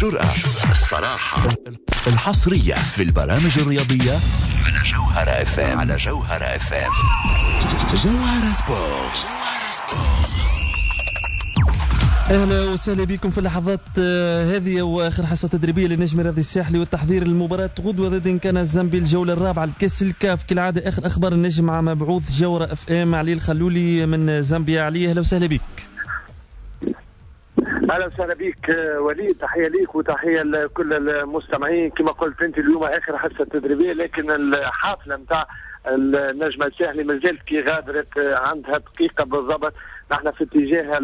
الجرأة، الصراحة، الحصرية في البرامج الرياضية على جوهرة FM. على جوهرة FM. جوهرة سبورت. اهلا وسهلا بكم في اللحظات هذه واخر حصه تدريبيه للنجم الرياضي الساحلي والتحضير للمباراه غدوه ضد كان الزامبي الجوله الرابعه لكاس الكاف. كالعاده اخر اخبار النجم مع مبعوث جوهرة FM علي الخلولي من زامبيا. علي اهلا وسهلا بك. اهلا وسهلا بك وليد، تحيه ليك وتحيه لكل المستمعين. كما قلت انت اليوم اخر حصه تدريبيه، لكن الحافله نتاع النجم الساحلي ما زالت كي غادرت عندها دقيقه بالضبط. نحن في اتجاه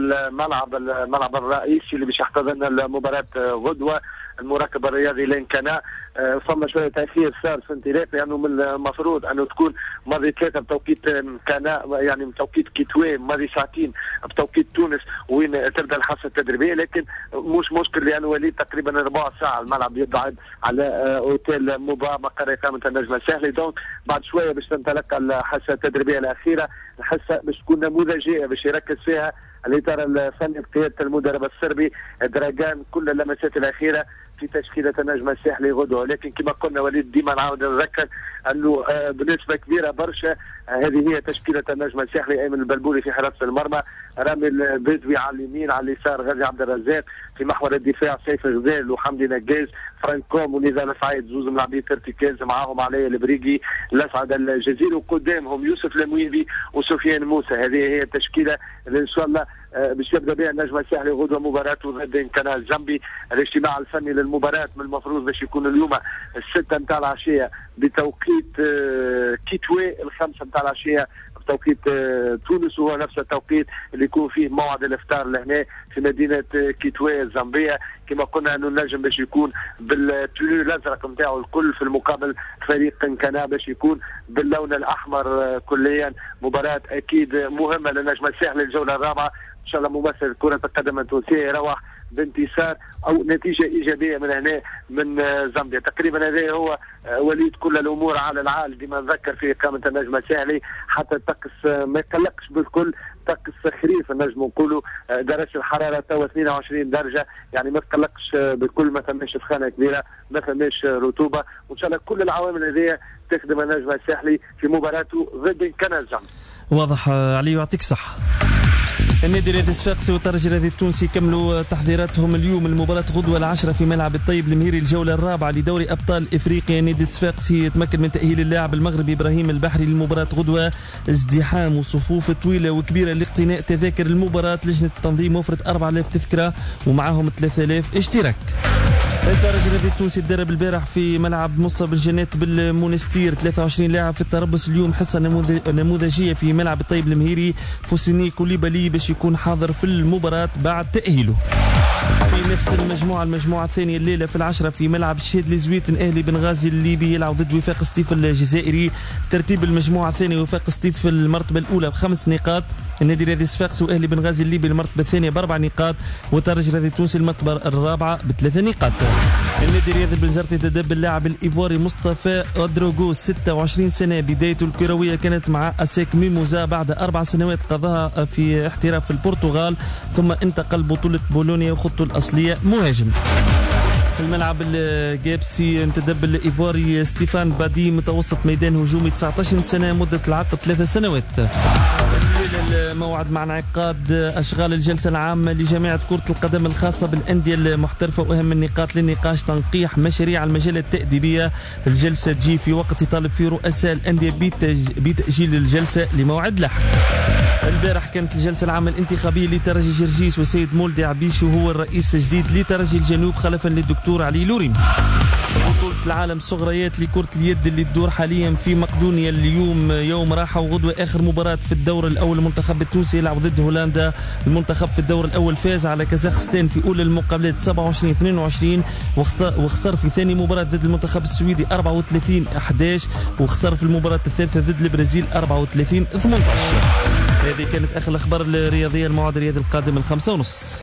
الملعب الرئيسي اللي باش يحتضن المباراه غدوه. المراقب الرياضي لين كان فما شويه تاخير صار في انطلاق، لانه من المفروض انه تكون ماضي 3 بتوقيت كان، يعني بتوقيت كيتوي، ماضي ساعتين بتوقيت تونس وين تبدا الحصه التدريبيه. لكن مش مشكل، لانه وليد تقريبا ربع ساعه الملعب يبعد على اوتيل موبا مقر اقامه النجم الساحلي. دونك بعد شويه باش تنطلق الحصه التدريبيه الاخيره. الحصه باش تكون نموذجيه باش يركز فيها الاطار الفني بقياده المدرب الصربي دراجان كل اللمسات الاخيره في تشكيله النجم الساحلي غدوه. لكن كما قلنا وليد ديما نعاود نذكر انه بنسبه كبيره برشا هذه هي تشكيله النجم الساحلي. ايمن البلبولي في حراسه المرمى، رامي البدوي على اليمين، على اليسار غازي عبد الرزاق، في محور الدفاع سيف غزال وحمدي نجاز، فرانكوم ونزار سعيد، زوز ملاعبين ارتكاز معاهم علي البريقي، الاسعد الجزيري، وقدامهم يوسف المويبي وسفيان موسى. هذه هي التشكيله اللي ان شاء الله باش يبدا بها النجم الساحلي غدوه مباراته ضد كان الزامبي. الاجتماع الفني للمباراه من المفروض باش يكون اليوم 6 نتاع العشيه بتوقيت كيتوي، 5 نتاع العشيه بتوقيت تونس، وهو نفس التوقيت اللي يكون فيه موعد الافطار لهنا في مدينه كيتوي الزامبيه. كما قلنا انه النجم باش يكون بالتونو الازرق نتاعو الكل، في المقابل فريق كان باش يكون باللون الاحمر كليا. مباراه اكيد مهمه للنجم الساحلي الجوله الرابعه. ان شاء الله ممثل كره القدم التونسيه يروح بانتصار او نتيجه ايجابيه من هنا من زامبيا. تقريبا هذا هو وليد كل الامور على العال ديما نذكر في اقامه النجم الساحلي، حتى الطقس ما يقلقش بالكل. طقس خريف النجم نقولوا، درجه الحراره توا 22 درجه، يعني ما تقلقش بالكل. ما ثماش سخانه كبيره، ما ثماش رطوبه، وان شاء الله كل العوامل هذه تخدم النجم الساحلي في مباراته ضد كان الزامبي. واضح علي، يعطيك صح. النادي الرياضي الصفاقسي والترجي الرياضي التونسي كملوا تحضيراتهم اليوم. المباراة غدوة 10 في ملعب الطيب المهيري، الجولة الرابعة لدوري أبطال إفريقيا. النادي الصفاقسي يتمكن من تأهيل اللاعب المغربي إبراهيم البحري للمباراة غدوة. ازدحام وصفوف طويلة وكبيرة لاقتناء تذاكر المباراة. لجنة التنظيم وفرت 4000 تذكرة ومعهم 3000 اشتراك. الترجي الرياضي التونسي تدرب البارح في ملعب مصعب الجنات بالمونستير. 23 لاعب في التربص اليوم. حصة نموذجية في ملعب الطيب المهيري. فوسيني كوليبالي باش يكون حاضر في المباراة بعد تأهيله. في نفس المجموعة الثانية الليلة في 10 في ملعب الشهيد لزويتن أهلي بنغازي الليبي يلعب ضد وفاق سطيف الجزائري. ترتيب المجموعة الثانية: وفاق سطيف في المرتبة الأولى ب5 نقاط، النادي الرياضي الصفاقسي وأهلي بنغازي الليبي المرتبة الثانية ب4 نقاط، والترجي الرياضي التونسي المرتبة الرابعة ب3 نقاط. النادي الرياضي البنزرتي تدب اللاعب الإيفواري مصطفى أودروغو 26 سنة. بدايته الكروية كانت مع أسيك ميموزا بعد 4 سنوات قضاها في احتراف في البرتغال، ثم انتقل بطولة بولونيا وخطه الأصلية مهاجم. في الملعب الجابسي انتدب الإيفواري ستيفان بادي متوسط ميدان هجومي 19 سنة، مدة العقد 3 سنوات. الموعد مع انعقاد أشغال الجلسة العامة لجامعة كرة القدم الخاصة بالأندية المحترفة، وأهم النقاط للنقاش تنقيح مشاريع المجال التأديبية. الجلسة تجي في وقت يطالب فيه رؤساء الأندية بتأجيل الجلسة لموعد لاحق. البارح كانت الجلسة العامة الانتخابية لترجي جرجيس، وسيد مولدي عبيشو هو الرئيس الجديد لترجي الجنوب خلفا للدكتور علي لوريم. بطولة العالم صغريات لكرة اليد اللي تدور حاليا في مقدونيا اليوم يوم راحة، وغدوة آخر مباراة في الدور الأول. المنتخب التونسي يلعب ضد هولندا. المنتخب في الدور الأول فاز على كازاخستان في أولى المقابلات 27-22، وخسر في ثاني مباراة ضد المنتخب السويدي 34-11، وخسر في المباراة الثالثة ضد البرازيل 34-18. هذه كانت آخر الأخبار الرياضية. الموعد الرياضي القادم 5:30.